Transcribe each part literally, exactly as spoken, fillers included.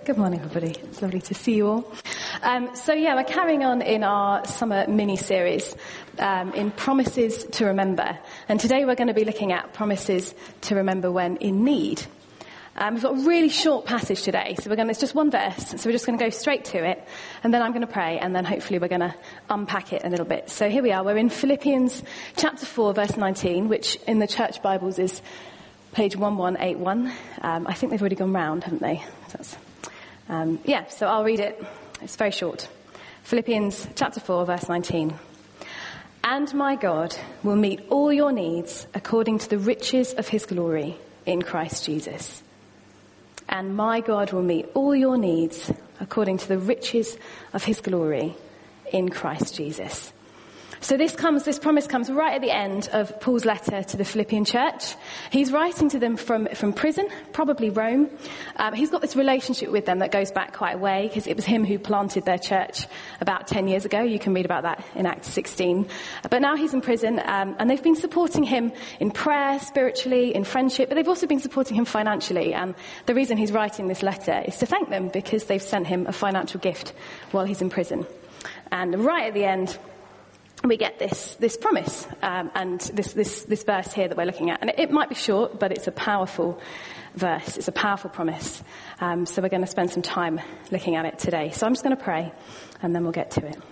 Good morning, everybody. It's lovely to see you all. Um, so yeah, we're carrying on in our summer mini-series um, in Promises to Remember. And today we're going to be looking at promises to remember when in need. Um, we've got a really short passage today, so we're going to, it's just one verse, so we're just going to go straight to it, and then I'm going to pray, and then hopefully we're going to unpack it a little bit. So here we are, we're in Philippians chapter four, verse nineteen, which in the church Bibles is page eleven eighty-one. Um, I think they've already gone round, haven't they? That's, um, yeah, so I'll read it. It's very short. Philippians chapter four, verse nineteen. And my God will meet all your needs according to the riches of his glory in Christ Jesus. And my God will meet all your needs according to the riches of his glory in Christ Jesus. So this comes, this promise comes right at the end of Paul's letter to the Philippian church. He's writing to them from, from prison, probably Rome. Um, he's got this relationship with them that goes back quite a way, because it was him who planted their church about ten years ago. You can read about that in Acts sixteen. But now he's in prison, um, and they've been supporting him in prayer, spiritually, in friendship, but they've also been supporting him financially. And the reason he's writing this letter is to thank them, because they've sent him a financial gift while he's in prison. And right at the end, we get this this promise um, and this, this this verse here that we're looking at. And it, it might be short, but it's a powerful verse. It's a powerful promise. Um, so we're going to spend some time looking at it today. So I'm just going to pray, and then we'll get to it.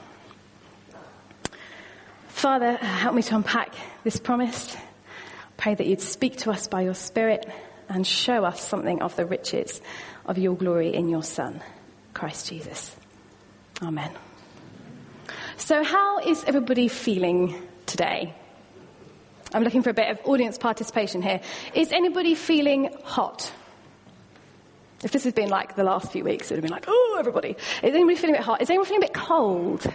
Father, help me to unpack this promise. Pray that you'd speak to us by your Spirit and show us something of the riches of your glory in your Son, Christ Jesus. Amen. So how is everybody feeling today? I'm looking for a bit of audience participation here. Is anybody feeling hot? If this has been like the last few weeks, it would have been like, oh, everybody. Is anybody feeling a bit hot? Is anyone feeling a bit cold?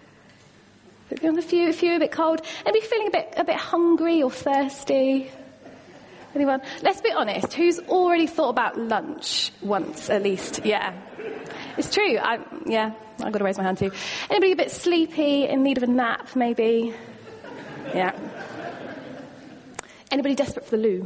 A few, a few a bit cold. Anybody feeling a bit, a bit hungry or thirsty? Anyone? Let's be honest. Who's already thought about lunch once, at least? Yeah. It's true. I, yeah, I've got to raise my hand too. Anybody a bit sleepy, in need of a nap, maybe? Yeah. Anybody desperate for the loo?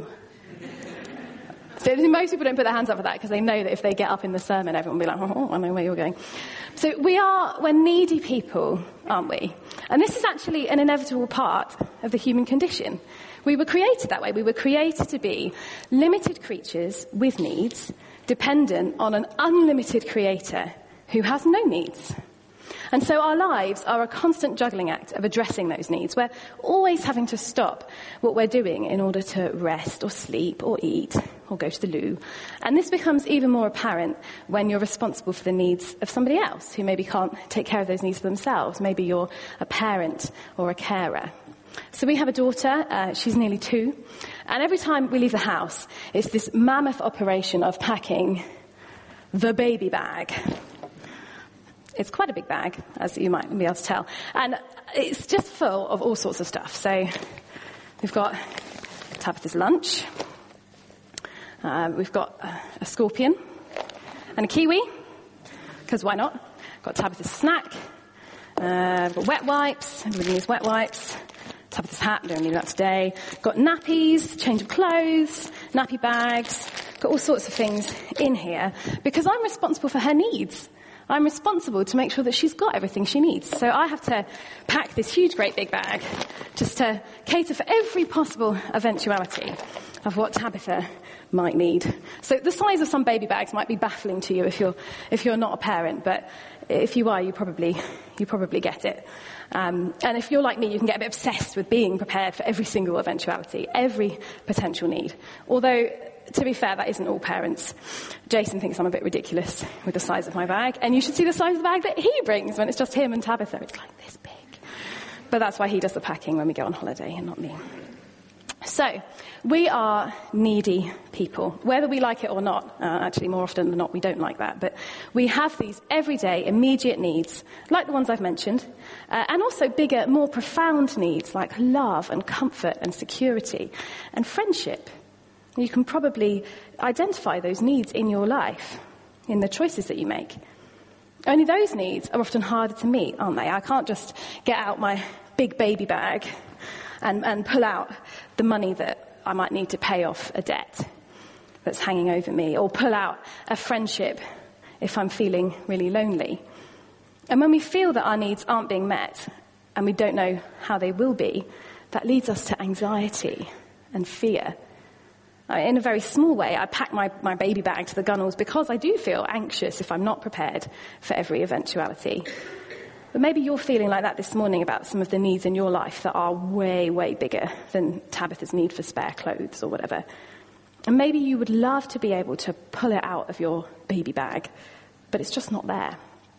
So most people don't put their hands up for that, because they know that if they get up in the sermon, everyone will be like, oh, I know where you're going. So we are, we're needy people, aren't we? And this is actually an inevitable part of the human condition. We were created that way. We were created to be limited creatures with needs, dependent on an unlimited creator who has no needs. And so our lives are a constant juggling act of addressing those needs. We're always having to stop what we're doing in order to rest or sleep or eat or go to the loo. And this becomes even more apparent when you're responsible for the needs of somebody else who maybe can't take care of those needs for themselves. Maybe you're a parent or a carer. So we have a daughter, uh, she's nearly two, and every time we leave the house, it's this mammoth operation of packing the baby bag. It's quite a big bag, as you might be able to tell, and it's just full of all sorts of stuff. So we've got Tabitha's lunch, uh, we've got a scorpion and a kiwi, because why not? Got Tabitha's snack, uh, we've got wet wipes, everybody needs wet wipes. Tabitha's hat, don't need that today. Got nappies, change of clothes, nappy bags. Got all sorts of things in here because I'm responsible for her needs. I'm responsible to make sure that she's got everything she needs. So I have to pack this huge, great big bag just to cater for every possible eventuality of what Tabitha might need. So the size of some baby bags might be baffling to you if you're if you're not a parent, but if you are, you probably you probably get it. Um, and if you're like me, you can get a bit obsessed with being prepared for every single eventuality, every potential need. Although, to be fair, that isn't all parents. Jason thinks I'm a bit ridiculous with the size of my bag, and you should see the size of the bag that he brings when it's just him and Tabitha. It's like this big. But that's why he does the packing when we go on holiday and not me. So, we are needy people, whether we like it or not. Uh, actually, more often than not, we don't like that. But we have these everyday, immediate needs, like the ones I've mentioned, uh, and also bigger, more profound needs, like love and comfort and security and friendship. You can probably identify those needs in your life, in the choices that you make. Only those needs are often harder to meet, aren't they? I can't just get out my big baby bag and, and pull out the money that I might need to pay off a debt that's hanging over me, or pull out a friendship if I'm feeling really lonely. And when we feel that our needs aren't being met and we don't know how they will be, that leads us to anxiety and fear. In a very small way, I pack my, my baby bag to the gunnels because I do feel anxious if I'm not prepared for every eventuality. But maybe you're feeling like that this morning about some of the needs in your life that are way, way bigger than Tabitha's need for spare clothes or whatever. And maybe you would love to be able to pull it out of your baby bag, but it's just not there.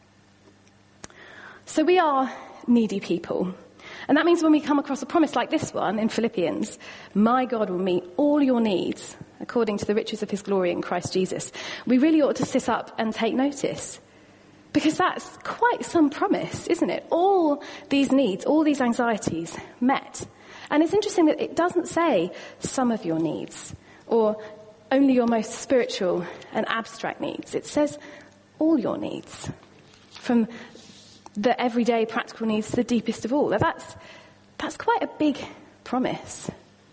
So we are needy people. And that means when we come across a promise like this one in Philippians, my God will meet all your needs according to the riches of his glory in Christ Jesus, we really ought to sit up and take notice. Because that's quite some promise, isn't it? All these needs, all these anxieties met. And it's interesting that it doesn't say some of your needs or only your most spiritual and abstract needs. It says all your needs, from the everyday practical needs to the deepest of all. Now that's, that's quite a big promise.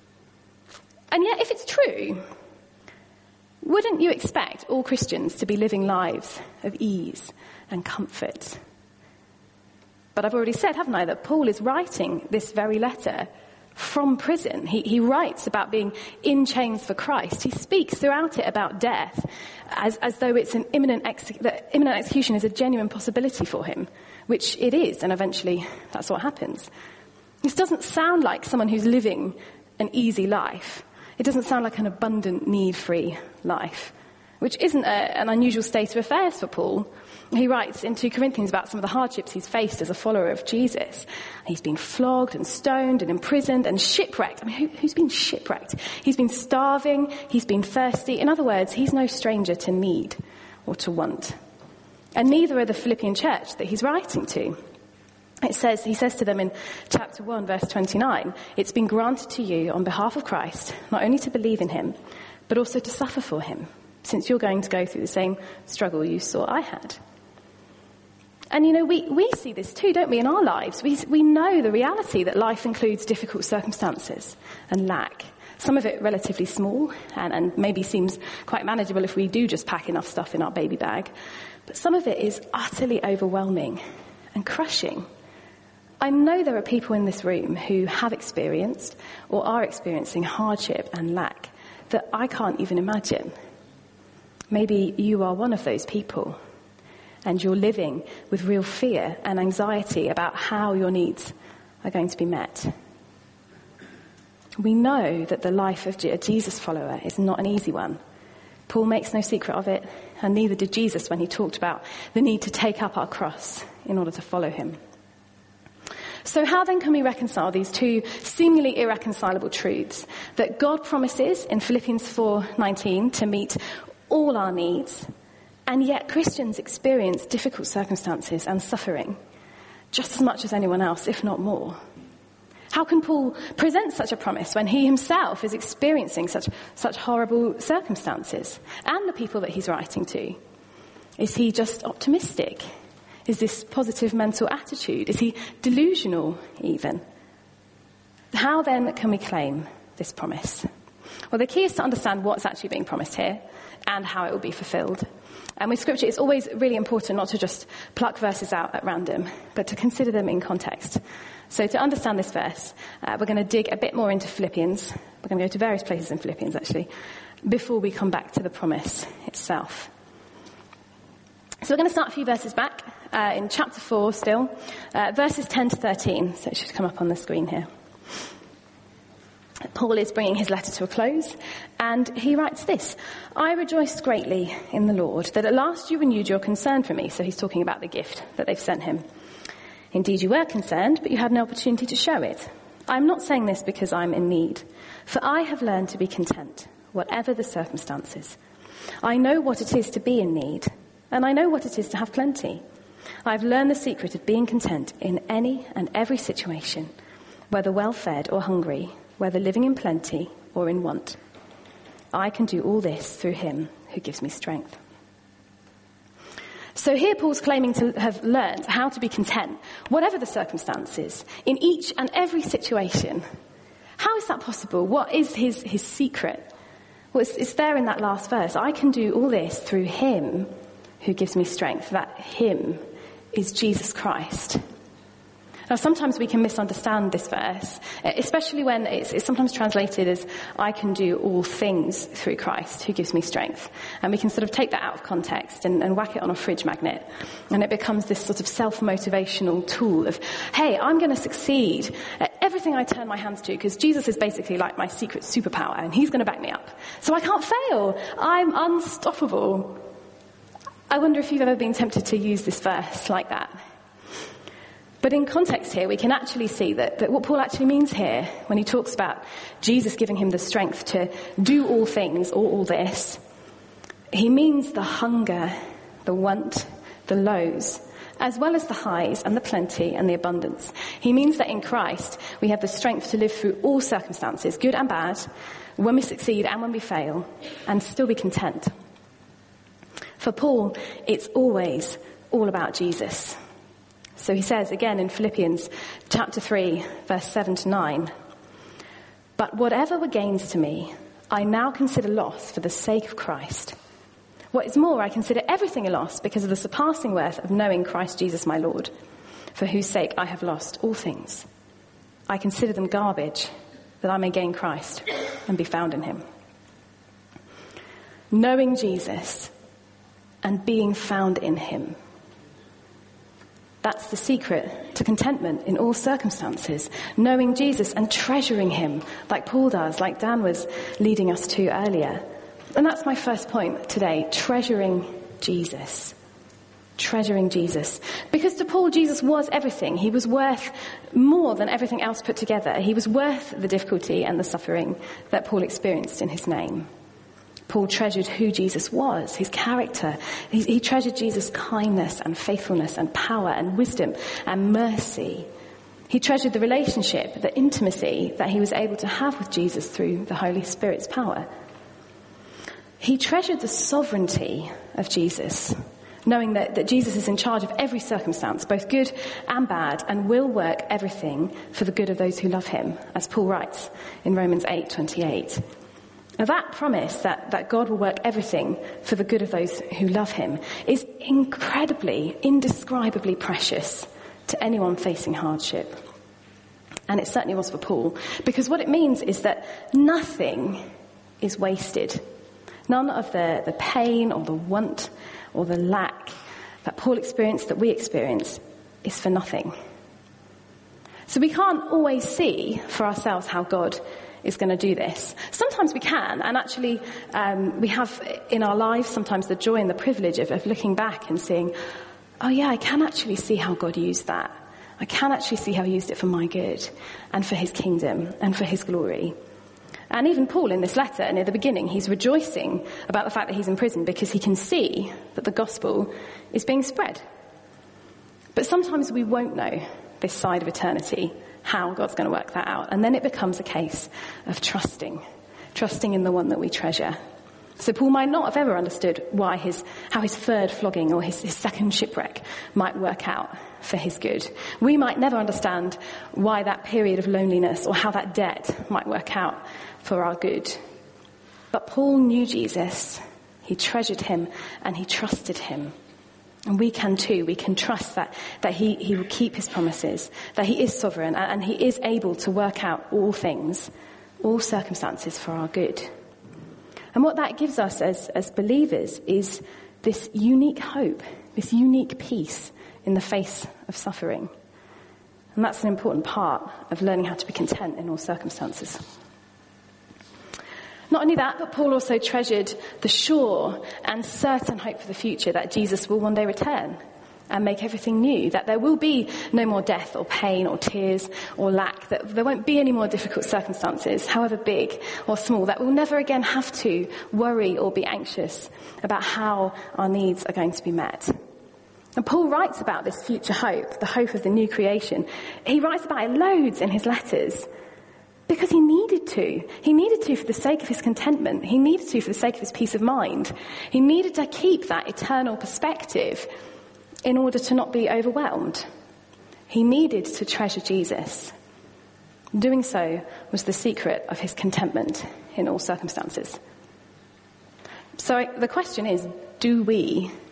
And yet, if it's true, wouldn't you expect all Christians to be living lives of ease and comfort? But I've already said, haven't I, that Paul is writing this very letter from prison. He, he writes about being in chains for Christ. He speaks throughout it about death as, as though it's an imminent, ex- that imminent execution is a genuine possibility for him, which it is, and eventually that's what happens. This doesn't sound like someone who's living an easy life. It doesn't sound like an abundant, need-free life, which isn't a, an unusual state of affairs for Paul. He writes in Second Corinthians about some of the hardships he's faced as a follower of Jesus. He's been flogged and stoned and imprisoned and shipwrecked. I mean, who, who's been shipwrecked? He's been starving. He's been thirsty. In other words, he's no stranger to need or to want. And neither are the Philippian church that he's writing to. It says, he says to them in chapter one, verse twenty-nine, it's been granted to you on behalf of Christ, not only to believe in him, but also to suffer for him, since you're going to go through the same struggle you saw I had. And, you know, we, we see this too, don't we, in our lives? We, we know the reality that life includes difficult circumstances and lack. Some of it relatively small and, and maybe seems quite manageable if we do just pack enough stuff in our baby bag. But some of it is utterly overwhelming and crushing. I know there are people in this room who have experienced or are experiencing hardship and lack that I can't even imagine. Maybe you are one of those people, and you're living with real fear and anxiety about how your needs are going to be met. We know that the life of a Jesus follower is not an easy one. Paul makes no secret of it, and neither did Jesus when he talked about the need to take up our cross in order to follow him. So how then can we reconcile these two seemingly irreconcilable truths? That God promises in Philippians four nineteen to meet all our needs, and yet Christians experience difficult circumstances and suffering just as much as anyone else, if not more. How can Paul present such a promise when he himself is experiencing such, such horrible circumstances, and the people that he's writing to? Is he just optimistic? Is this positive mental attitude? Is he delusional even? How then can we claim this promise? Well, the key is to understand what's actually being promised here and how it will be fulfilled. And with Scripture, it's always really important not to just pluck verses out at random, but to consider them in context. So to understand this verse, uh, we're going to dig a bit more into Philippians. We're going to go to various places in Philippians, actually, before we come back to the promise itself. So we're going to start a few verses back uh, in chapter four still, uh, verses ten to thirteen. So it should come up on the screen here. Paul is bringing his letter to a close, and he writes this: I rejoiced greatly in the Lord that at last you renewed your concern for me. So he's talking about the gift that they've sent him. Indeed, you were concerned, but you had no opportunity to show it. I'm not saying this because I'm in need, for I have learned to be content, whatever the circumstances. I know what it is to be in need, and I know what it is to have plenty. I've learned the secret of being content in any and every situation, whether well-fed or hungry, whether living in plenty or in want. I can do all this through him who gives me strength. So here Paul's claiming to have learned how to be content, whatever the circumstances, in each and every situation. How is that possible? What is his, his secret? Well, it's, it's there in that last verse. I can do all this through him who gives me strength. That him is Jesus Christ. Now, sometimes we can misunderstand this verse, especially when it's, it's sometimes translated as, I can do all things through Christ who gives me strength. And we can sort of take that out of context and, and whack it on a fridge magnet. And it becomes this sort of self-motivational tool of, hey, I'm going to succeed at everything I turn my hands to, because Jesus is basically like my secret superpower and he's going to back me up. So I can't fail. I'm unstoppable. I wonder if you've ever been tempted to use this verse like that. But in context here, we can actually see that, that what Paul actually means here, when he talks about Jesus giving him the strength to do all things, or all this, he means the hunger, the want, the lows, as well as the highs and the plenty and the abundance. He means that in Christ, we have the strength to live through all circumstances, good and bad, when we succeed and when we fail, and still be content. For Paul, it's always all about Jesus. So he says again in Philippians chapter three, verse seven to nine, but whatever were gains to me, I now consider loss for the sake of Christ. What is more, I consider everything a loss because of the surpassing worth of knowing Christ Jesus my Lord, for whose sake I have lost all things. I consider them garbage, that I may gain Christ and be found in him. Knowing Jesus and being found in him. That's the secret to contentment in all circumstances. Knowing Jesus and treasuring him like Paul does, like Dan was leading us to earlier. And that's my first point today, treasuring Jesus. Treasuring Jesus. Because to Paul, Jesus was everything. He was worth more than everything else put together. He was worth the difficulty and the suffering that Paul experienced in his name. Paul treasured who Jesus was, his character. He, he treasured Jesus' kindness and faithfulness and power and wisdom and mercy. He treasured the relationship, the intimacy that he was able to have with Jesus through the Holy Spirit's power. He treasured the sovereignty of Jesus, knowing that, that Jesus is in charge of every circumstance, both good and bad, and will work everything for the good of those who love him, as Paul writes in Romans eight twenty-eight. Now that promise that, that God will work everything for the good of those who love him is incredibly, indescribably precious to anyone facing hardship. And it certainly was for Paul, because what it means is that nothing is wasted. None of the, the pain or the want or the lack that Paul experienced, that we experience, is for nothing. So we can't always see for ourselves how God is going to do this. Sometimes we can, and actually um, we have in our lives sometimes the joy and the privilege of, of looking back and seeing, oh yeah, I can actually see how God used that. I can actually see how he used it for my good and for his kingdom and for his glory. And even Paul in this letter, near the beginning, he's rejoicing about the fact that he's in prison because he can see that the gospel is being spread. But sometimes we won't know this side of eternity, how God's going to work that out. And then it becomes a case of trusting, trusting in the one that we treasure. So Paul might not have ever understood why his, how his third flogging or his, his second shipwreck might work out for his good. We might never understand why that period of loneliness or how that debt might work out for our good. But Paul knew Jesus, he treasured him, and he trusted him. And we can too. We can trust that, that he, he will keep his promises, that he is sovereign, and, and he is able to work out all things, all circumstances for our good. And what that gives us as, as believers is this unique hope, this unique peace in the face of suffering. And that's an important part of learning how to be content in all circumstances. Not only that, but Paul also treasured the sure and certain hope for the future that Jesus will one day return and make everything new, that there will be no more death or pain or tears or lack, that there won't be any more difficult circumstances, however big or small, that we'll never again have to worry or be anxious about how our needs are going to be met. And Paul writes about this future hope, the hope of the new creation. He writes about it loads in his letters. Because he needed to. He needed to for the sake of his contentment. He needed to for the sake of his peace of mind. He needed to keep that eternal perspective in order to not be overwhelmed. He needed to treasure Jesus. Doing so was the secret of his contentment in all circumstances. So the question is, do we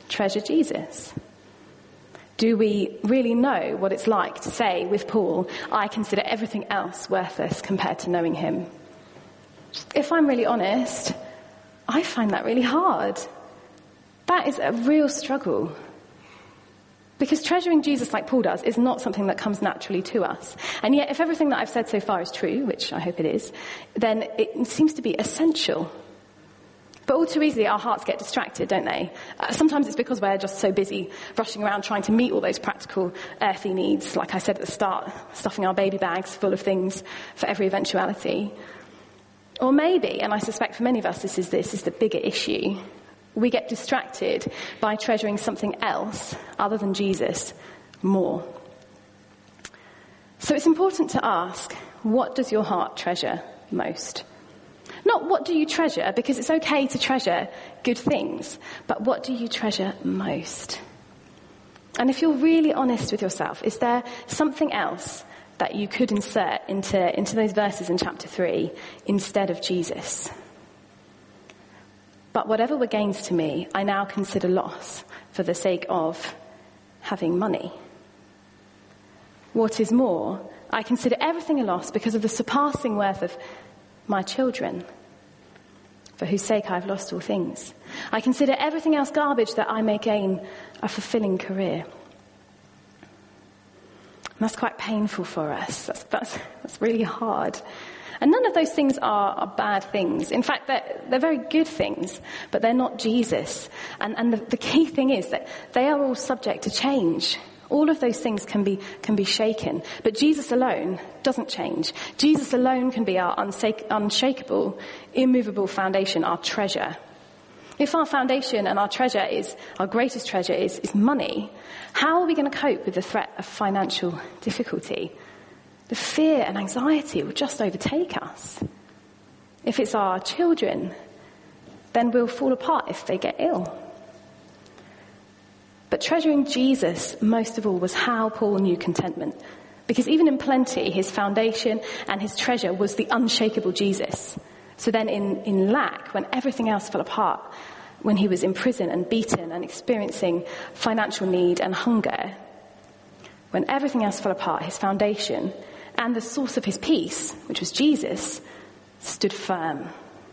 treasure Jesus? Do we really know what it's like to say with Paul, I consider everything else worthless compared to knowing him? If I'm really honest, I find that really hard. That is a real struggle. Because treasuring Jesus like Paul does is not something that comes naturally to us. And yet, if everything that I've said so far is true, which I hope it is, then it seems to be essential. But all too easily, our hearts get distracted, don't they? Uh, sometimes it's because we're just so busy rushing around trying to meet all those practical earthly needs, like I said at the start, stuffing our baby bags full of things for every eventuality. Or maybe, and I suspect for many of us this is this is the bigger issue, we get distracted by treasuring something else other than Jesus more. So it's important to ask, what does your heart treasure most? Not what do you treasure, because it's okay to treasure good things, but what do you treasure most? And if you're really honest with yourself, is there something else that you could insert into, into those verses in chapter three instead of Jesus? But whatever were gains to me, I now consider loss for the sake of having money. What is more, I consider everything a loss because of the surpassing worth of my children, for whose sake I have lost all things. I consider everything else garbage that I may gain a fulfilling career. And that's quite painful for us. That's, that's, that's really hard. And none of those things are, are bad things. In fact, they're, they're very good things, but they're not Jesus. And, and the, the key thing is that they are all subject to change. All of those things can be can be shaken. But Jesus alone doesn't change. Jesus alone can be our unshake, unshakable, immovable foundation, our treasure. If our foundation and our treasure is, our greatest treasure is, is money, how are we going to cope with the threat of financial difficulty? The fear and anxiety will just overtake us. If it's our children, then we'll fall apart if they get ill. But treasuring Jesus, most of all, was how Paul knew contentment. Because even in plenty, his foundation and his treasure was the unshakable Jesus. So then in, in lack, when everything else fell apart, when he was in prison and beaten and experiencing financial need and hunger, when everything else fell apart, his foundation and the source of his peace, which was Jesus, stood firm.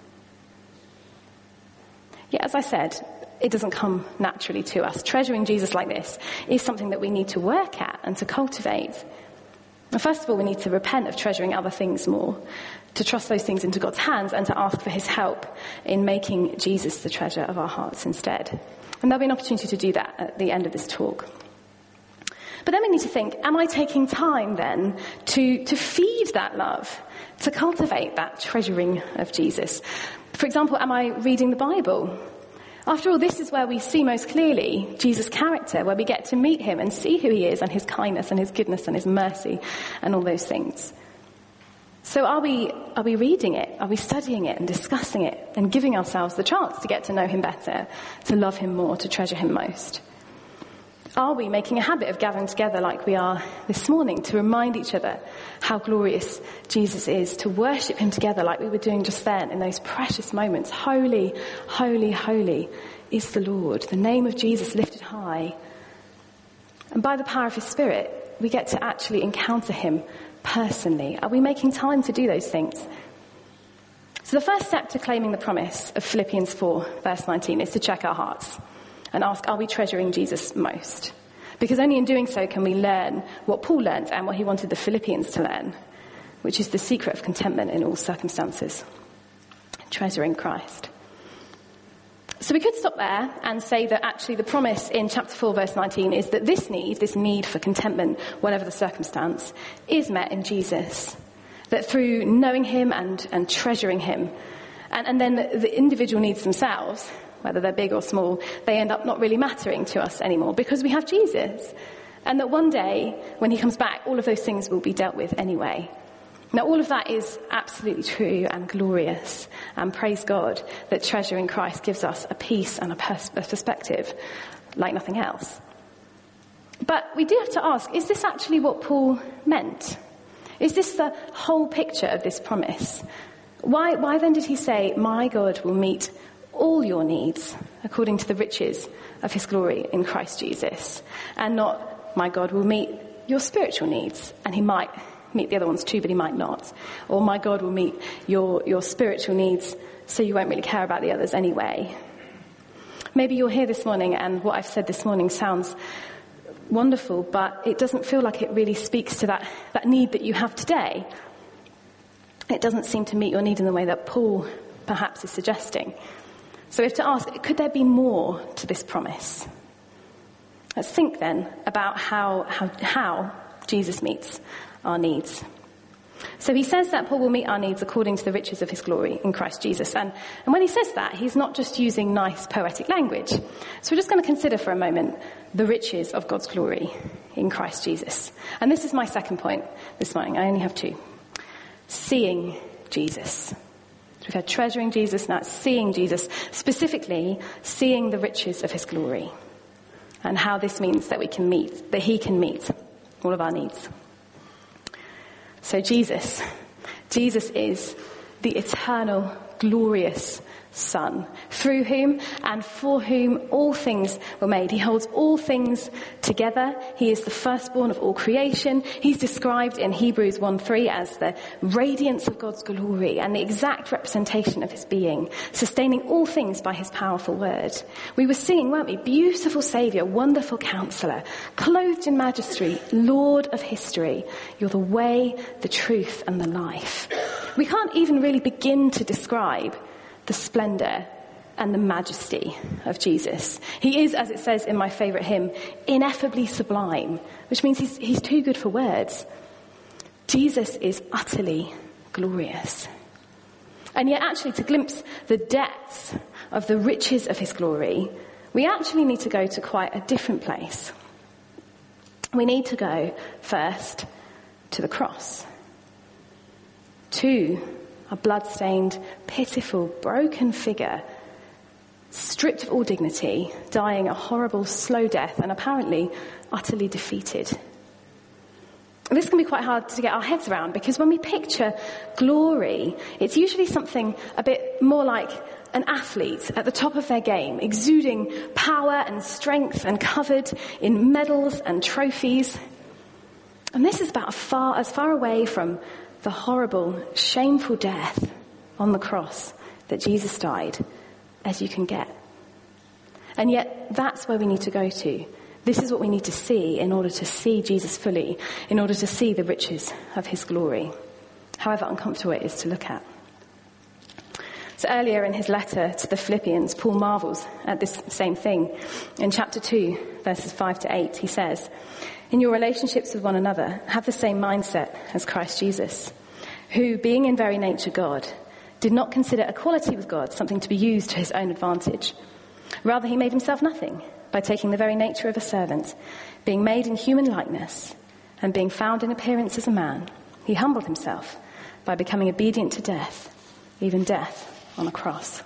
Yet, as I said, it doesn't come naturally to us. Treasuring Jesus like this is something that we need to work at and to cultivate. And first of all, we need to repent of treasuring other things more, to trust those things into God's hands and to ask for his help in making Jesus the treasure of our hearts instead. And there'll be an opportunity to do that at the end of this talk. But then we need to think, am I taking time then to, to feed that love, to cultivate that treasuring of Jesus? For example, am I reading the Bible? After all, this is where we see most clearly Jesus' character, where we get to meet him and see who he is and his kindness and his goodness and his mercy and all those things. So are we, are we reading it? Are we studying it and discussing it and giving ourselves the chance to get to know him better, to love him more, to treasure him most? Are we making a habit of gathering together like we are this morning to remind each other how glorious Jesus is, to worship him together like we were doing just then in those precious moments? Holy, holy, holy is the Lord, the name of Jesus lifted high. And by the power of his Spirit, we get to actually encounter him personally. Are we making time to do those things? So the first step to claiming the promise of Philippians four, verse nineteen, is to check our hearts and ask, are we treasuring Jesus most? Because only in doing so can we learn what Paul learned and what he wanted the Philippians to learn, which is the secret of contentment in all circumstances, treasuring Christ. So we could stop there and say that actually the promise in chapter four, verse nineteen, is that this need, this need for contentment, whatever the circumstance, is met in Jesus. That through knowing him and, and treasuring him, and, and then the, the individual needs themselves, whether they're big or small, they end up not really mattering to us anymore because we have Jesus. And that one day, when he comes back, all of those things will be dealt with anyway. Now, all of that is absolutely true and glorious. And praise God that treasuring Christ gives us a peace and a, pers- a perspective like nothing else. But we do have to ask, is this actually what Paul meant? Is this the whole picture of this promise? Why, why then did he say, my God will meet all your needs according to the riches of his glory in Christ Jesus. And not, my God will meet your spiritual needs, and he might meet the other ones too, but he might not. Or my God will meet your, your spiritual needs, so you won't really care about the others anyway. Maybe you're here this morning and what I've said this morning sounds wonderful, but it doesn't feel like it really speaks to that, that need that you have today. It doesn't seem to meet your need in the way that Paul perhaps is suggesting. So we have to ask, could there be more to this promise? Let's think then about how, how, how Jesus meets our needs. So he says that Paul will meet our needs according to the riches of his glory in Christ Jesus. And, and when he says that, he's not just using nice poetic language. So we're just going to consider for a moment the riches of God's glory in Christ Jesus. And this is my second point this morning. I only have two. Seeing Jesus. So we've had treasuring Jesus, now it's seeing Jesus. Specifically, seeing the riches of his glory. And how this means that we can meet, that he can meet all of our needs. So Jesus, Jesus is the eternal, glorious Son, through whom and for whom all things were made. He holds all things together. He is the firstborn of all creation. He's described in Hebrews one three as the radiance of God's glory and the exact representation of his being, sustaining all things by his powerful word. We were singing, weren't we? Beautiful Saviour, wonderful Counselor, clothed in majesty, Lord of history. You're the way, the truth, and the life. We can't even really begin to describe the splendor and the majesty of Jesus. He is, as it says in my favorite hymn, ineffably sublime, which means he's, he's too good for words. Jesus is utterly glorious. And yet actually to glimpse the depths of the riches of his glory, we actually need to go to quite a different place. We need to go first to the cross, to a blood-stained, pitiful, broken figure, stripped of all dignity, dying a horrible, slow death, and apparently utterly defeated. And this can be quite hard to get our heads around, because when we picture glory, it's usually something a bit more like an athlete at the top of their game, exuding power and strength and covered in medals and trophies. And this is about far, as far away from the horrible, shameful death on the cross that Jesus died as you can get. And yet that's where we need to go to. This is what we need to see in order to see Jesus fully, in order to see the riches of his glory, however uncomfortable it is to look at. So earlier in his letter to the Philippians, Paul marvels at this same thing. In chapter two, verses five to eight, he says, "In your relationships with one another, have the same mindset as Christ Jesus, who, being in very nature God, did not consider equality with God something to be used to his own advantage. Rather, he made himself nothing by taking the very nature of a servant, being made in human likeness, and being found in appearance as a man, he humbled himself by becoming obedient to death, even death on a cross."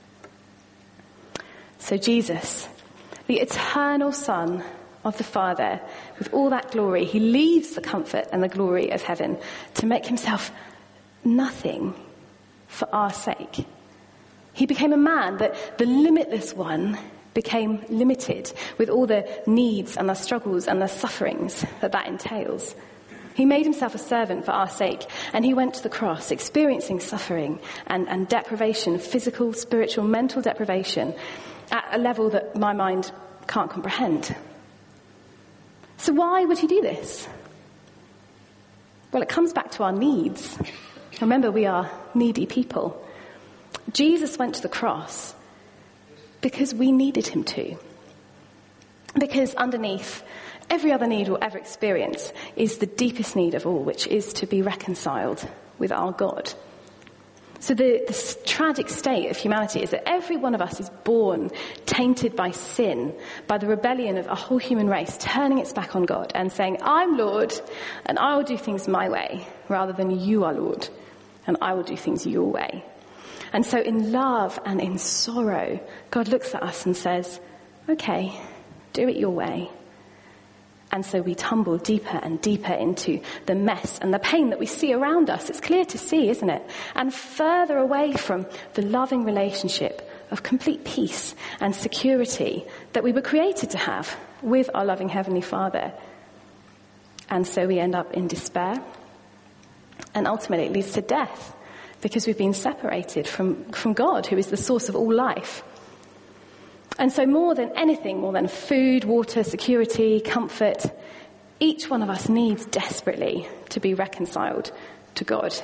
So Jesus, the eternal Son of the Father, with all that glory, he leaves the comfort and the glory of heaven to make himself nothing for our sake. He became a man, that the limitless one became limited with all the needs and the struggles and the sufferings that that entails. He made himself a servant for our sake, and he went to the cross, experiencing suffering and, and deprivation, physical, spiritual, mental deprivation, at a level that my mind can't comprehend. So why would he do this? Well, it comes back to our needs. Remember, we are needy people. Jesus went to the cross because we needed him to. Because underneath every other need we'll ever experience is the deepest need of all, which is to be reconciled with our God. So the, the tragic state of humanity is that every one of us is born tainted by sin, by the rebellion of a whole human race turning its back on God and saying, "I'm Lord, and I will do things my way," rather than "You are Lord, and I will do things your way." And so in love and in sorrow, God looks at us and says, "Okay, do it your way." And so we tumble deeper and deeper into the mess and the pain that we see around us. It's clear to see, isn't it? And further away from the loving relationship of complete peace and security that we were created to have with our loving Heavenly Father. And so we end up in despair, and ultimately it leads to death because we've been separated from, from God, who is the source of all life. And so more than anything, more than food, water, security, comfort, each one of us needs desperately to be reconciled to God.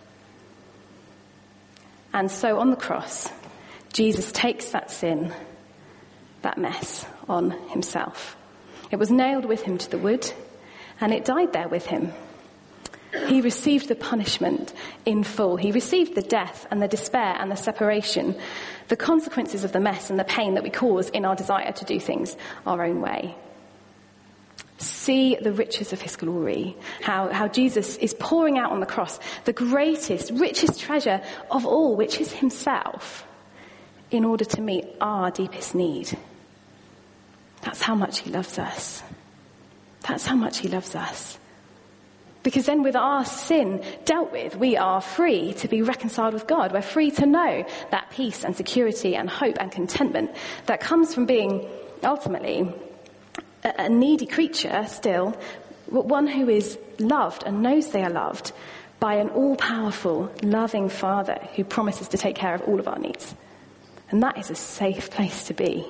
And so on the cross, Jesus takes that sin, that mess, on himself. It was nailed with him to the wood, and it died there with him. He received the punishment in full. He received the death and the despair and the separation, the consequences of the mess and the pain that we cause in our desire to do things our own way. See the riches of his glory, how, how Jesus is pouring out on the cross the greatest, richest treasure of all, which is himself, in order to meet our deepest need. That's how much he loves us. That's how much he loves us. Because then with our sin dealt with, we are free to be reconciled with God. We're free to know that peace and security and hope and contentment that comes from being ultimately a needy creature still, but one who is loved and knows they are loved by an all-powerful, loving Father who promises to take care of all of our needs. And that is a safe place to be.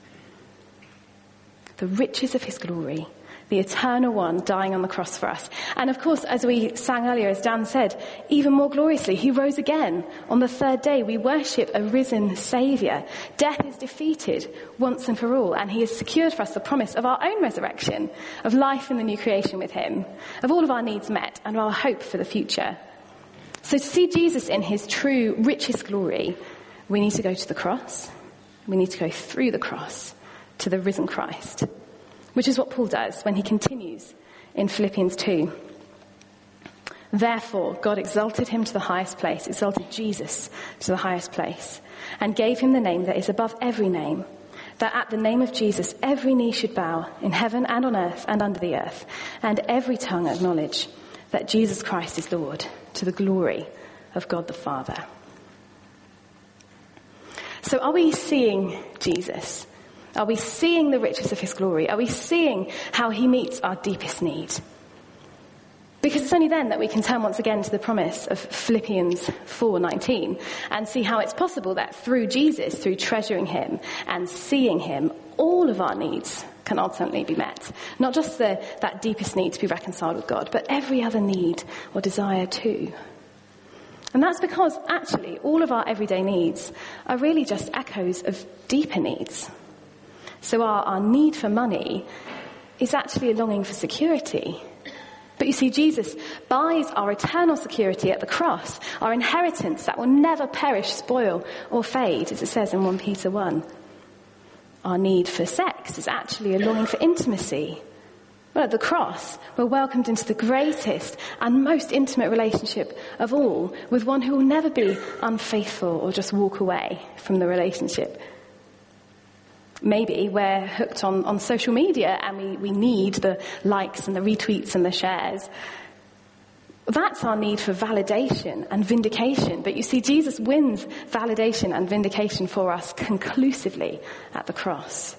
The riches of his glory, the eternal one dying on the cross for us. And of course, as we sang earlier, as Dan said, even more gloriously, he rose again. On the third day, we worship a risen Saviour. Death is defeated once and for all, and he has secured for us the promise of our own resurrection, of life in the new creation with him, of all of our needs met, and our hope for the future. So to see Jesus in his true, richest glory, we need to go to the cross. We need to go through the cross to the risen Christ. Which is what Paul does when he continues in Philippians two. Therefore, God exalted him to the highest place, exalted Jesus to the highest place, and gave him the name that is above every name, that at the name of Jesus every knee should bow in heaven and on earth and under the earth, and every tongue acknowledge that Jesus Christ is Lord, to the glory of God the Father. So are we seeing Jesus? Are we seeing the riches of his glory? Are we seeing how he meets our deepest need? Because it's only then that we can turn once again to the promise of Philippians four nineteen and see how it's possible that through Jesus, through treasuring him and seeing him, all of our needs can ultimately be met. Not just the, that deepest need to be reconciled with God, but every other need or desire too. And that's because actually all of our everyday needs are really just echoes of deeper needs. So our, our need for money is actually a longing for security. But you see, Jesus buys our eternal security at the cross, our inheritance that will never perish, spoil, or fade, as it says in First Peter one. Our need for sex is actually a longing for intimacy. Well, at the cross, we're welcomed into the greatest and most intimate relationship of all, with one who will never be unfaithful or just walk away from the relationship. Maybe we're hooked on, on social media and we, we need the likes and the retweets and the shares. That's our need for validation and vindication. But you see, Jesus wins validation and vindication for us conclusively at the cross.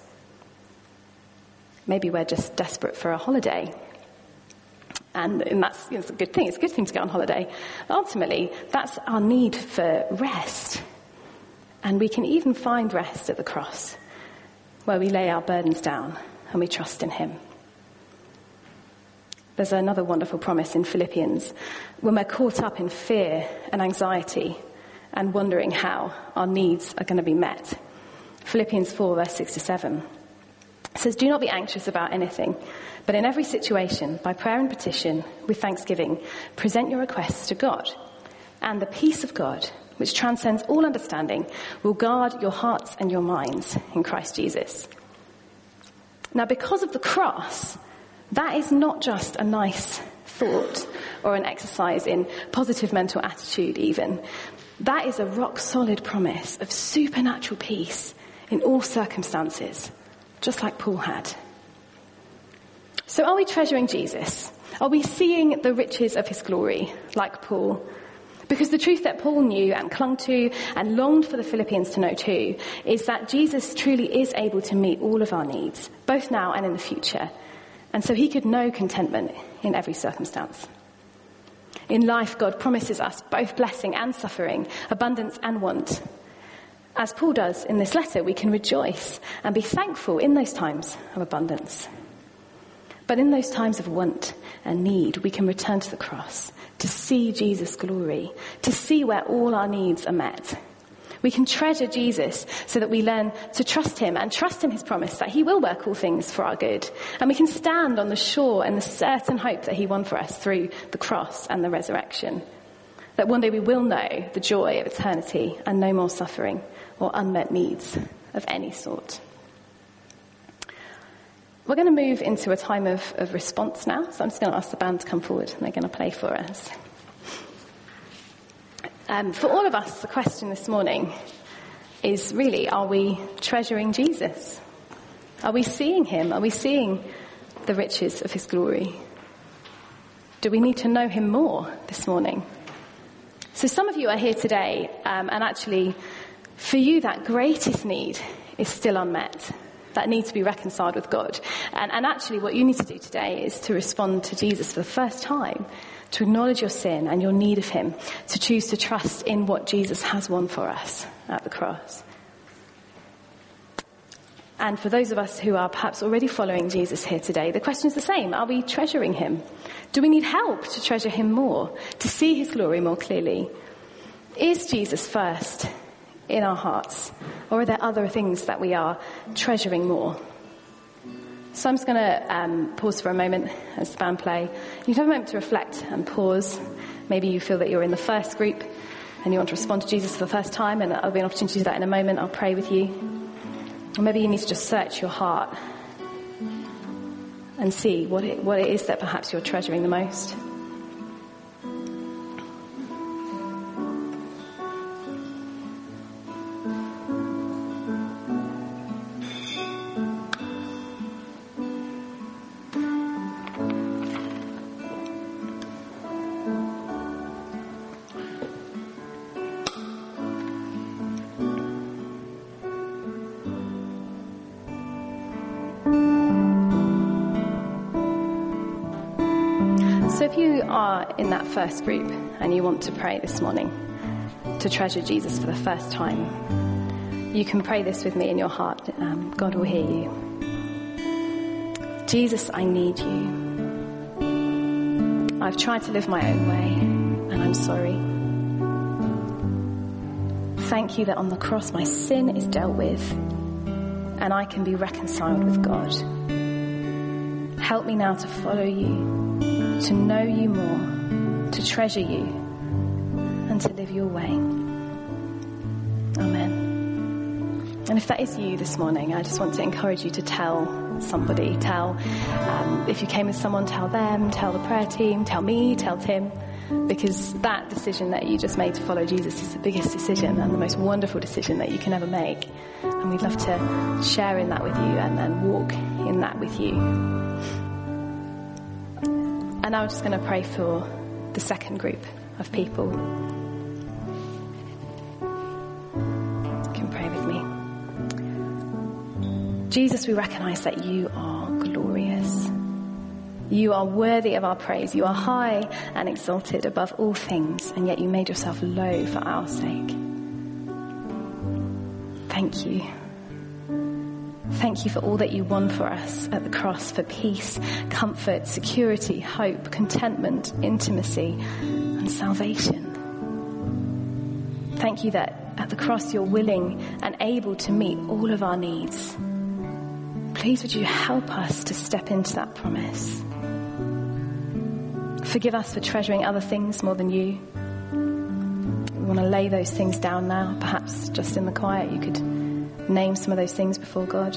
Maybe we're just desperate for a holiday. And, and that's you know, it's a good thing. It's a good thing to go on holiday. But ultimately, that's our need for rest. And we can even find rest at the cross, where we lay our burdens down and we trust in him. There's another wonderful promise in Philippians when we're caught up in fear and anxiety and wondering how our needs are going to be met. Philippians four, verse six to seven. It says, do not be anxious about anything, but in every situation, by prayer and petition, with thanksgiving, present your requests to God. And the peace of God, which transcends all understanding, will guard your hearts and your minds in Christ Jesus. Now, because of the cross, that is not just a nice thought or an exercise in positive mental attitude even. That is a rock-solid promise of supernatural peace in all circumstances, just like Paul had. So are we treasuring Jesus? Are we seeing the riches of his glory, like Paul? Because the truth that Paul knew and clung to and longed for the Philippians to know too is that Jesus truly is able to meet all of our needs, both now and in the future. And so he could know contentment in every circumstance. In life, God promises us both blessing and suffering, abundance and want. As Paul does in this letter, we can rejoice and be thankful in those times of abundance. But in those times of want and need, we can return to the cross to see Jesus' glory, to see where all our needs are met. We can treasure Jesus so that we learn to trust him and trust in his promise that he will work all things for our good. And we can stand on the sure and the certain hope that he won for us through the cross and the resurrection. That one day we will know the joy of eternity and no more suffering or unmet needs of any sort. We're going to move into a time of, of response now. So I'm just going to ask the band to come forward and they're going to play for us. Um, for all of us, the question this morning is really, are we treasuring Jesus? Are we seeing him? Are we seeing the riches of his glory? Do we need to know him more this morning? So some of you are here today, um, and actually, for you, that greatest need is still unmet. That need to be reconciled with God. And, and actually what you need to do today is to respond to Jesus for the first time, to acknowledge your sin and your need of him, to choose to trust in what Jesus has won for us at the cross. And for those of us who are perhaps already following Jesus here today, the question is the same. Are we treasuring him? Do we need help to treasure him more, to see his glory more clearly? Is Jesus first in our hearts, or are there other things that we are treasuring more? So I'm just going to um, pause for a moment as the band play. You can have a moment to reflect and pause. Maybe you feel that you're in the first group and you want to respond to Jesus for the first time, and there'll be an opportunity to do that in a moment. I'll pray with you. Or maybe you need to just search your heart and see what it, what it is that perhaps you're treasuring the most. So if you are in that first group and you want to pray this morning to treasure Jesus for the first time, you can pray this with me in your heart. Um, God will hear you. Jesus, I need you. I've tried to live my own way and I'm sorry. Thank you that on the cross my sin is dealt with and I can be reconciled with God. Help me now to follow you, to know you more, to treasure you, and to live your way. Amen. And if that is you this morning, I just want to encourage you to tell somebody. Tell, um, if you came with someone, tell them, tell the prayer team, tell me, tell Tim, because that decision that you just made to follow Jesus is the biggest decision and the most wonderful decision that you can ever make. And we'd love to share in that with you and, and walk in that with you. And now I'm just going to pray for the second group of people. You can pray with me. Jesus, we recognize that you are glorious. You are worthy of our praise. You are high and exalted above all things, and yet you made yourself low for our sake. Thank you. Thank you for all that you won for us at the cross, for peace, comfort, security, hope, contentment, intimacy, and salvation. Thank you that at the cross you're willing and able to meet all of our needs. Please would you help us to step into that promise. Forgive us for treasuring other things more than you. We want to lay those things down now. Perhaps just in the quiet you could name some of those things before God.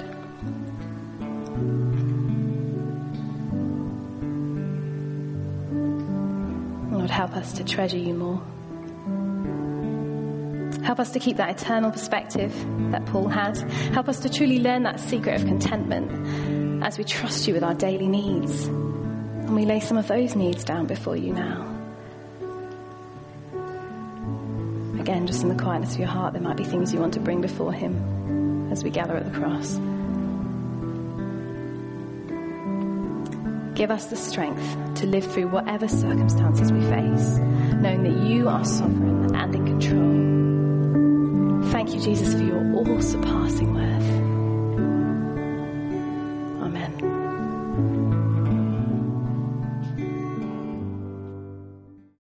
Lord, help us to treasure you more. Help us to keep that eternal perspective that Paul had. Help us to truly learn that secret of contentment as we trust you with our daily needs. And we lay some of those needs down before you now. Again, just in the quietness of your heart, there might be things you want to bring before him as we gather at the cross. Give us the strength to live through whatever circumstances we face, knowing that you are sovereign and in control. Thank you, Jesus, for your all-surpassing worth. Amen.